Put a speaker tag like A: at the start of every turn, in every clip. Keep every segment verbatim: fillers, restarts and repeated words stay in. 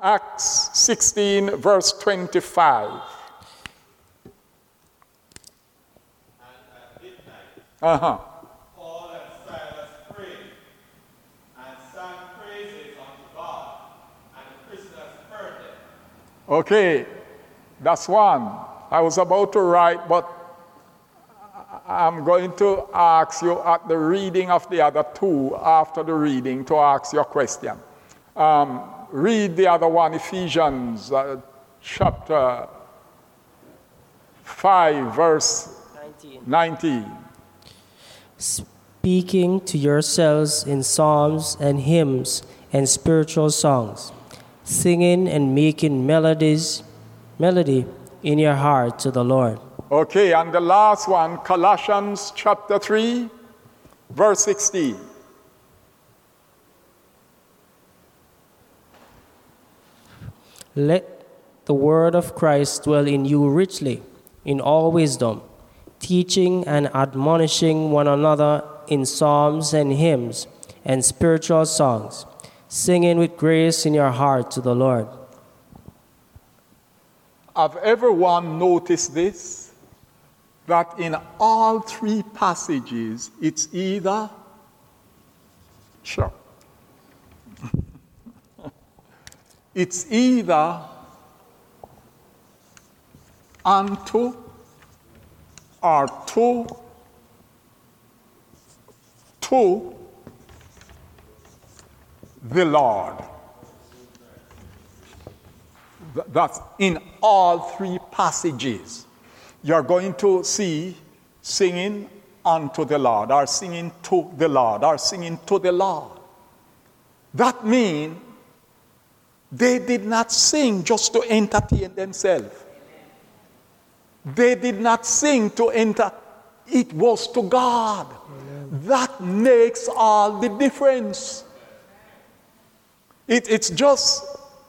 A: Acts sixteen, verse twenty-five.
B: And at midnight,
A: Uh-huh.
B: Paul and Silas prayed and sang praises unto God, and the prisoners heard them.
A: Okay, that's one. I was about to write, but I'm going to ask you at the reading of the other two, after the reading, to ask your question. Um, read the other one, Ephesians uh, chapter five, verse
C: nineteen.
A: nineteen.
C: Speaking to yourselves in psalms and hymns and spiritual songs, singing and making melodies, melody in your heart to the Lord.
A: Okay, and the last one, Colossians chapter three, verse sixteen.
C: Let the word of Christ dwell in you richly, in all wisdom, teaching and admonishing one another in psalms and hymns and spiritual songs, singing with grace in your heart to the Lord.
A: Have everyone noticed this? That in all three passages, it's either, sure, it's either unto or to, to the Lord. That's in all three passages. You're going to see singing unto the Lord, or singing to the Lord, or singing to the Lord. That means they did not sing just to entertain themselves. They did not sing to enter. It was to God. Amen. That makes all the difference. It, it's just,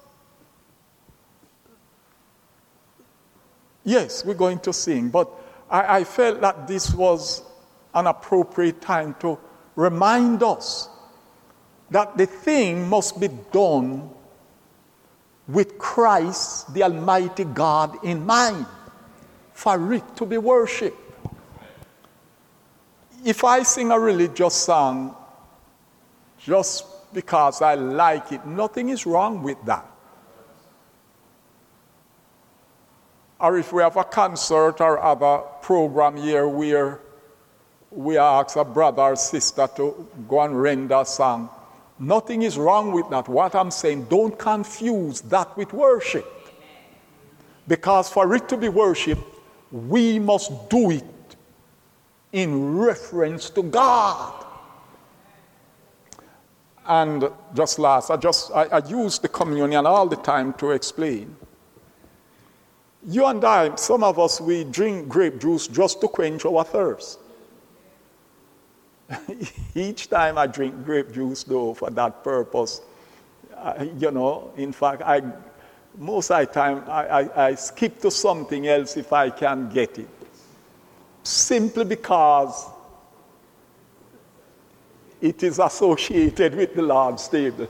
A: yes, we're going to sing, but I, I felt that this was an appropriate time to remind us that the thing must be done with Christ, the Almighty God, in mind, for it to be worshipped. If I sing a religious song just because I like it, nothing is wrong with that. Or if we have a concert or other program here where we ask a brother or sister to go and render a song, nothing is wrong with that. What I'm saying, don't confuse that with worship. Because for it to be worship, we must do it in reference to God. And just last, I just I, I use the communion all the time to explain. You and I, some of us, we drink grape juice just to quench our thirst. Each time I drink grape juice, though, for that purpose, I, you know, in fact, I most of the time I, I, I skip to something else if I can get it, simply because it is associated with the Lord's table.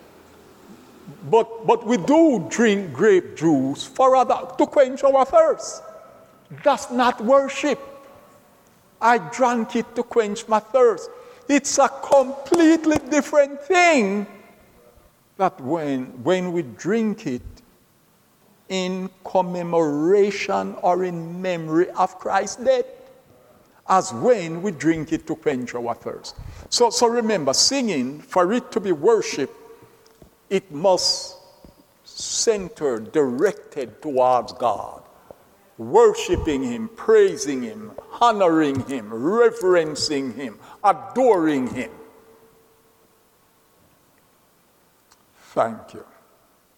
A: But but we do drink grape juice for other, to quench our thirst. That's not worship. I drank it to quench my thirst. It's a completely different thing that when, when we drink it in commemoration or in memory of Christ's death, as when we drink it to quench our thirst. So, so remember, singing, for it to be worship, it must center, directed towards God. Worshiping Him, praising Him, honoring Him, reverencing Him, adoring Him. Thank you.